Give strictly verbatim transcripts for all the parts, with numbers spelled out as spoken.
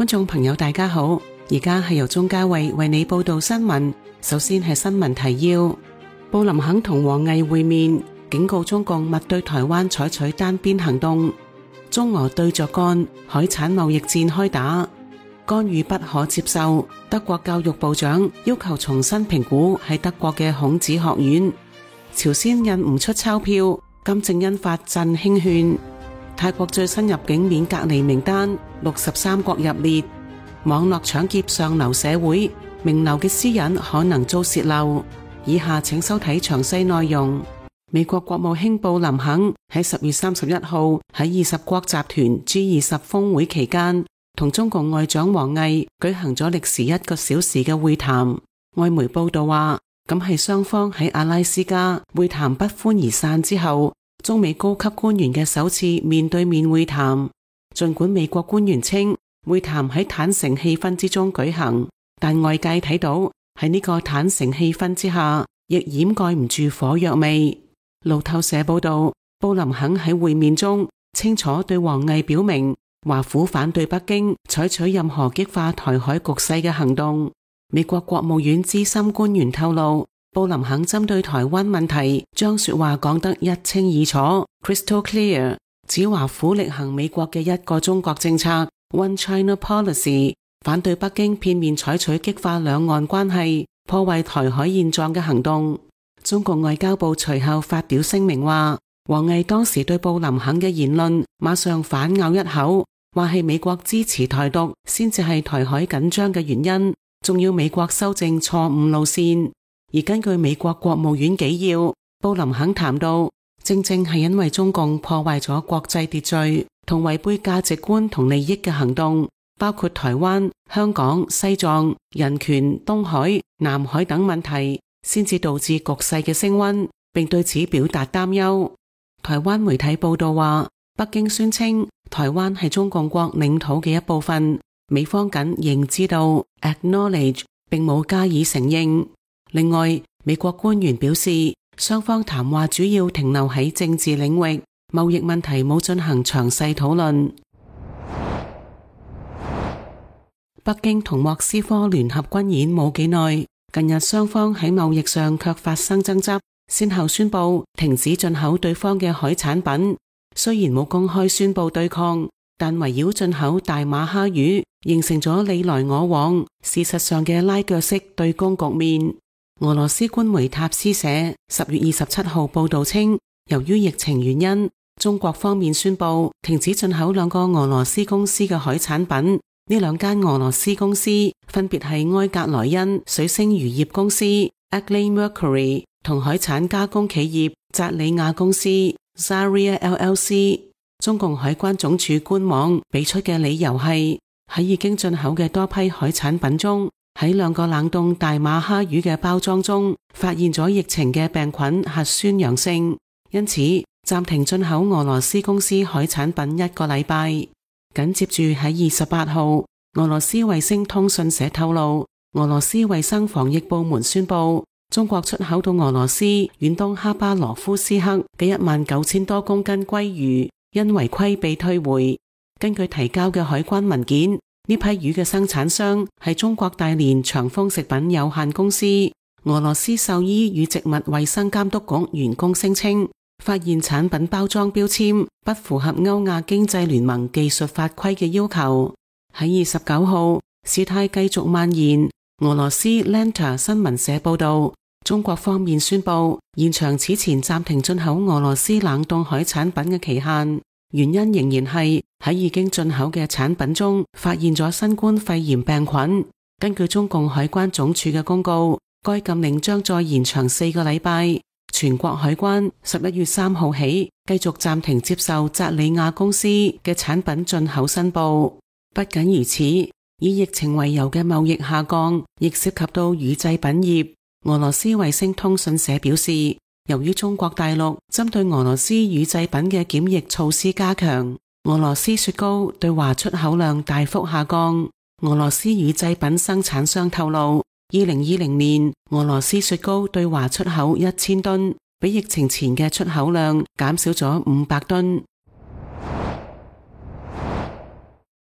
眾朋友大家好，而家係由鍾嘉慧為你報道新聞。首先係新聞提要：布林肯同王毅會面，警告中共勿對台灣採取單邊行動。中俄對着幹，海產貿易戰開打，干預不可接受。德國教育部長要求重新評估喺德國嘅孔子學院。朝鮮印唔出鈔票，金正恩發振興券。泰國最新入境免隔離名單，六十三國入列。網絡搶劫上流社會，名流嘅私隱可能遭洩漏。以下請收睇詳細內容。美國國務卿布林肯喺十月三十一號喺二十國集團 G 二十峰會期間，同中共外長王毅舉行咗歷時一個小時嘅會談。外媒報道話，咁係雙方喺阿拉斯加會談不歡而散之後，中美高級官員嘅首次面對面會談。儘管美國官員稱會談喺坦誠氣氛之中舉行，但外界睇到喺呢個坦誠氣氛之下，亦掩蓋唔住火藥味。路透社報道，布林肯喺會面中清楚對王毅表明，華府反對北京採取任何激化台海局勢嘅行動。美國國務院資深官員透露，布林肯針對台灣問題將說話講得一清二楚 （crystal clear）， 指華府力行美國嘅一個中國政策 （One China Policy），反對北京片面採取激化兩岸關係、破壞台海現狀嘅行動。中國外交部隨後發表聲明話，王毅當時對布林肯嘅言論馬上反咬一口，話係美國支持台獨先至係台海緊張嘅原因，仲要美國修正錯誤路線。而根據美國國務院紀要，布林肯談到，正正係因為中共破壞咗國際秩序同違背價值觀同利益嘅行動，包括台灣、香港、西藏、人權、東海、南海等問題，先至導致局勢嘅升溫，並對此表達擔憂。台灣媒體報道話，北京宣稱台灣係中共國領土嘅一部分，美方僅認知道 acknowledge 並冇加以承認。另外，美國官員表示，雙方談話主要停留喺政治領域，貿易問題冇進行詳細討論。北京同莫斯科聯合軍演冇幾耐，近日雙方喺貿易上卻發生爭執，先後宣布停止進口對方嘅海產品。雖然冇公開宣布對抗，但圍繞進口大馬哈魚，形成咗你來我往，事實上嘅拉鋸式對攻局面。俄羅斯官媒塔斯社十月二十七號報道稱，由於疫情原因，中國方面宣布停止進口兩個俄羅斯公司嘅海產品。呢兩間俄羅斯公司分別係埃格萊恩水星漁業公司 Agli Mercury 同海產加工企業扎里亞公司 Zaria L L C。 中共海關總署官網俾出嘅理由係，喺已經進口嘅多批海產品中，喺兩個冷凍大馬哈魚嘅包裝中發現咗疫情嘅病菌核酸陽性，因此暫停進口俄羅斯公司海產品一個禮拜。緊接住喺二十八號，俄羅斯衛星通訊社透露，俄羅斯衛生防疫部門宣布，中國出口到俄羅斯遠東哈巴羅夫斯克嘅一萬九千多公斤鮭魚因違規被退回。根據提交嘅海關文件，呢批魚嘅生產商係中國大連長豐食品有限公司。俄羅斯獸醫與植物衛生監督局員工聲稱，發現產品包裝標籤不符合歐亞經濟聯盟技術法規嘅要求。喺二十九號，事態繼續蔓延。俄羅斯 Lenta 新聞社報道，中國方面宣布延長此前暫停進口俄羅斯冷凍海產品嘅期限，原因仍然係喺已經進口嘅產品中發現咗新冠肺炎病菌。根據中共海關總署嘅公告，該禁令將再延長四個禮拜。全國海關十一月三號起繼續暫停接受扎里亞公司嘅產品進口申報。不僅如此，以疫情為由嘅貿易下降亦涉及到乳製品業。俄羅斯衛星通訊社表示，由於中國大陸針對俄羅斯乳製品嘅檢疫措施加強，俄羅斯雪糕對華出口量大幅下降。俄羅斯乳製品生產商透露，二零二零年俄羅斯雪糕對華出口一千噸，比疫情前嘅出口量減少咗五百噸。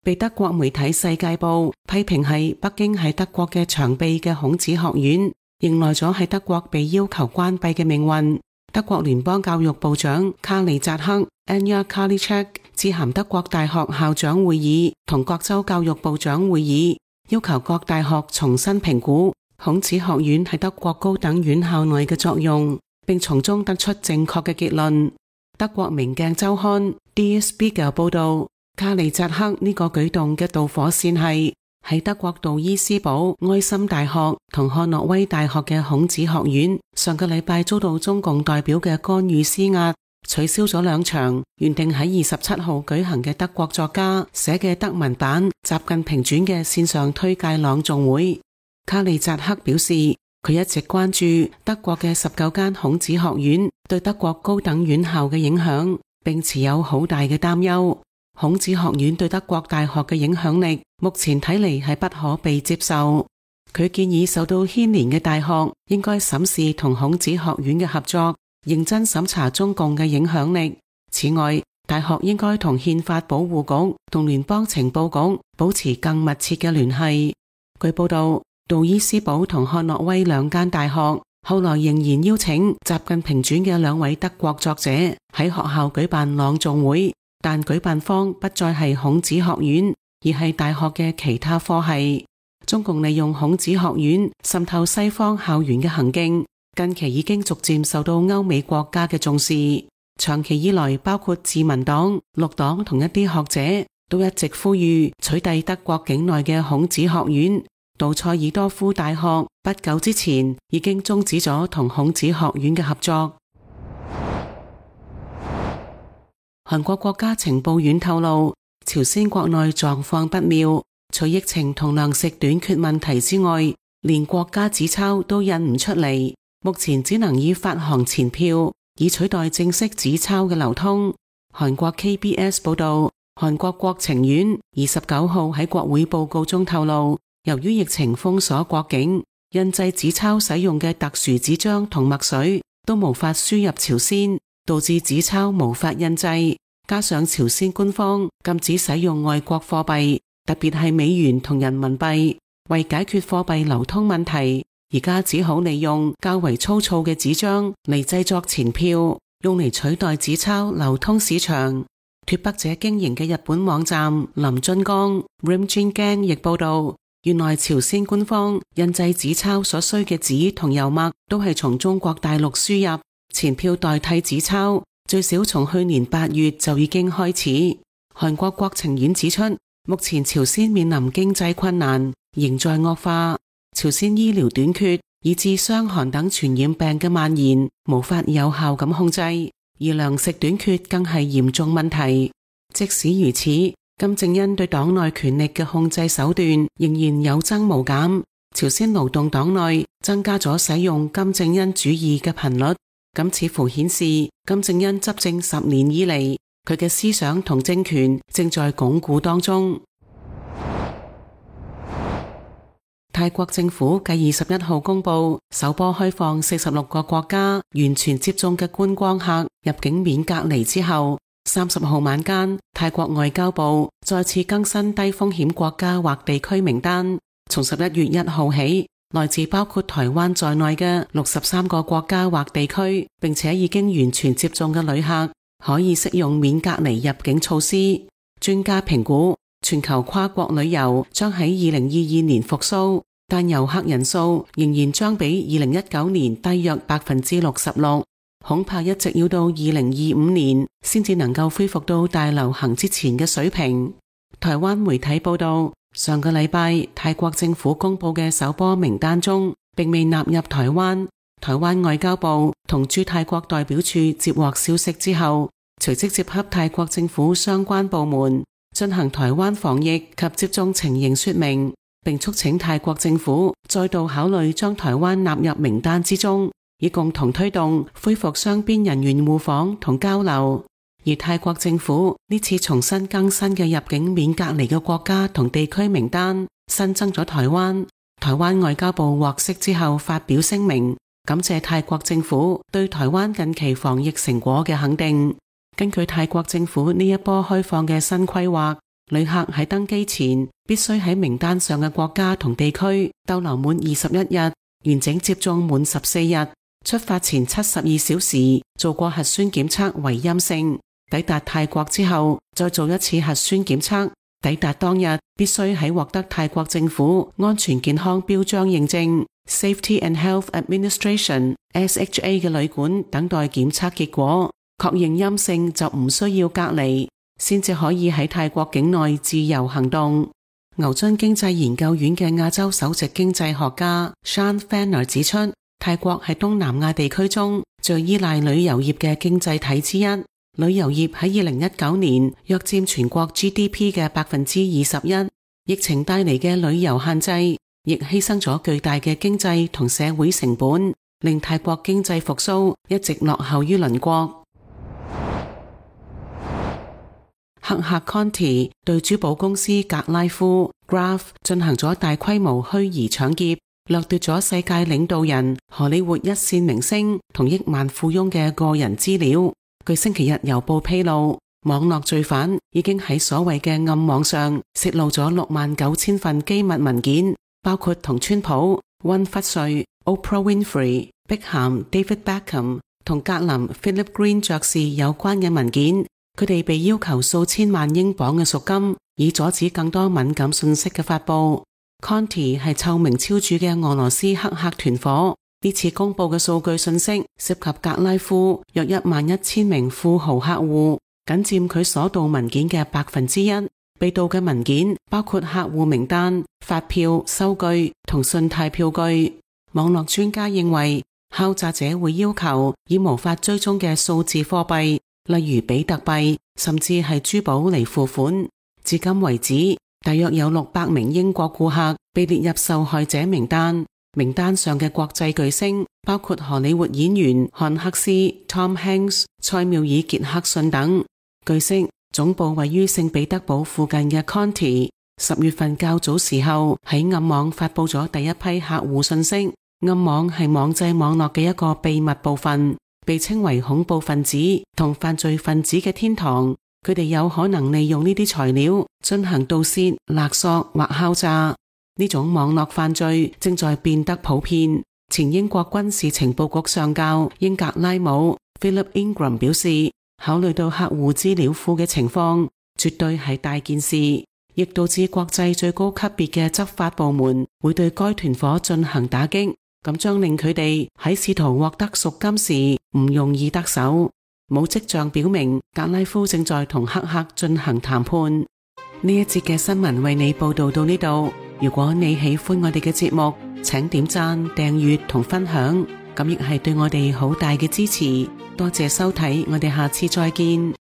被德國媒體《世界報》批評係北京喺德國嘅長臂嘅孔子學院，迎來咗喺德國被要求關閉嘅命運。德國聯邦教育部長卡利扎克 Anja Karliczek 致函德國大學校長會議同各州教育部長會議，要求各大學重新評估孔子學院喺德國高等院校內嘅作用，並從中得出正確嘅結論。德國明鏡週刊 Der Spiegel 報道，卡利扎克呢個舉動嘅導火線係喺德國杜伊斯堡埃森大學同漢諾威大學嘅孔子學院上個禮拜遭到中共代表嘅干預施壓，取消咗兩場原定喺二十七號舉行嘅德國作家寫嘅德文版《習近平傳》嘅線上推介朗誦會。卡利扎克表示，佢一直關注德國嘅十九間孔子學院對德國高等院校嘅影響，並持有好大嘅擔憂。孔子學院對德國大學嘅影響力目前睇嚟係不可被接受。佢建議受到牽連嘅大學應該審視同孔子學院嘅合作，認真審查中共嘅影響力。此外，大學應該同憲法保護局同聯邦情報局保持更密切嘅聯繫。據報道，杜伊斯堡同漢諾威兩間大學後來仍然邀請習近平傳嘅兩位德國作者喺學校舉辦朗誦會，但舉辦方不再係孔子學院，而係大學嘅其他科系。中共利用孔子學院滲透西方校園嘅行徑，近期已經逐漸受到歐美國家嘅重視。長期以來，包括自民黨、綠黨同一啲學者都一直呼籲取締德國境內嘅孔子學院。杜塞爾多夫大學不久之前已經終止咗同孔子學院嘅合作。韓國國家情報院透露，朝鮮國內狀況不妙，除疫情同糧食短缺問題之外，連國家紙鈔都印唔出嚟，目前只能以發行錢票以取代正式紙鈔嘅流通。韓國 K B S 報道，韓國國情院二十九號喺國會報告中透露，由於疫情封鎖國境，印製紙鈔使用嘅特殊紙張同墨水都無法輸入朝鮮，導致紙鈔無法印製。加上朝鮮官方禁止使用外國貨幣，特別係美元同人民幣，為解決貨幣流通問題，而家只好利用較為粗糙嘅紙張嚟製作錢票，用嚟取代紙鈔流通市場。脫北者經營嘅日本網站臨津江 Rimjingan 亦報道，原來朝鮮官方印製紙鈔所需嘅紙同油墨都係從中國大陸輸入，錢票代替紙鈔最少從去年八月就已經開始。韓國國情院指出，目前朝鮮面臨經濟困難仍在惡化，朝鮮醫療短缺以致傷寒等傳染病嘅蔓延無法有效咁控制，而糧食短缺更係嚴重問題。即使如此，金正恩對黨內權力嘅控制手段仍然有增無減。朝鮮勞動黨內增加咗使用金正恩主義嘅頻率，咁似乎顯示金正恩執政十年以嚟，佢嘅思想同政權正在鞏固當中。泰國政府繼二十一號公布首波開放四十六個國家完全接種嘅觀光客入境免隔離之後，三十號晚間，泰國外交部再次更新低風險國家或地區名單。從十一月一號起，來自包括台灣在內嘅六十三個國家或地區，並且已經完全接種嘅旅客，可以適用免隔離入境措施。專家評估，全球跨國旅遊將喺二零二二年復甦，但遊客人數仍然將比二零一九年低約百分之六十六，恐怕一直要到二零二五年先至能夠恢復到大流行之前嘅水平。台灣媒體報道，上個禮拜泰國政府公布嘅首波名單中，並未納入台灣。台灣外交部同駐泰國代表處接獲消息之後，隨即接洽泰國政府相關部門，進行台灣防疫及接種情形說明，並促請泰國政府再度考慮將台灣納入名單之中，以共同推動恢復雙邊人員互訪同交流。而泰國政府呢次重新更新嘅入境免隔離嘅國家同地區名單，新增咗台灣。台灣外交部獲悉之後發表聲明，感謝泰國政府對台灣近期防疫成果嘅肯定。根據泰國政府呢一波開放嘅新規劃， 旅客喺登機前必須喺名單上嘅國家同地區逗留滿二十一日，完整接種滿十四日，出發前七十二小時做過核酸檢測為陰性。抵達泰國之後再做一次核酸檢測，抵達當日必須喺獲得泰國政府安全健康標章認證 Safety and Health Administration S H A 嘅旅館等待檢測結果，確認陰性就唔需要隔離，先至可以喺泰國境內自由行動。牛津經濟研究院嘅亞洲首席經濟學家 Sean Fenner 指出，泰國係東南亞地區中最依賴旅遊業嘅經濟體之一。旅遊業喺二零一九年約佔全國 G D P 嘅百分之二十一，疫情帶嚟嘅旅遊限制，亦犧牲咗巨大嘅經濟同社會成本，令泰國經濟復甦一直落後於鄰國。黑客 Conti 對珠寶公司格拉夫 Graph 進行咗大規模虛擬搶劫，掠奪咗世界領導人、荷里活一線明星同億萬富翁嘅個人資料。據星期日郵報披露，網絡罪犯已經喺所謂嘅暗網上泄露咗六萬九千份機密文件，包括同川普、溫忽瑞、Oprah Winfrey、碧咸、David Beckham 同格林 Philip Green 爵士有關嘅文件。佢哋被要求數千萬英鎊嘅贖金，以阻止更多敏感信息嘅發佈。Conti 係臭名昭著嘅俄羅斯黑客團伙。呢次公布嘅數據信息涉及格拉夫約一萬一千名富豪客戶，僅佔佢所盜文件嘅百分之一。被盜嘅文件包括客戶名單、發票、收據同信貸票據。網絡專家認為，敲詐者會要求以無法追蹤嘅數字貨幣，例如比特幣，甚至係珠寶嚟付款。至今為止，大約有六百名英國顧客被列入受害者名單。名單上嘅國際巨星包括荷里活演員漢克斯 Tom Hanks、塞繆爾傑克遜等。據悉，總部位於聖彼得堡附近嘅 Conti 十月份較早時候喺暗網發佈咗第一批客戶信息。暗網係網際網絡嘅一個秘密部分，被稱為恐怖分子同犯罪分子嘅天堂。佢哋有可能利用呢啲材料進行盜竊、勒索或敲詐。呢種網絡犯罪正在變得普遍。前英國軍事情報局上校英格拉姆 Philip Ingram 表示，考慮到客戶資料庫嘅情況，絕對係大件事，亦導致國際最高級別嘅執法部門會對該團伙進行打擊，咁將令佢哋喺試圖獲得贖金時唔容易得手。冇跡象表明格拉夫正在同黑客進行談判。呢一節嘅新聞為你報道到呢度。如果你喜歡我哋嘅節目，請點讚、訂閱同分享，咁亦係對我哋好大嘅支持。多謝收睇，我哋下次再見。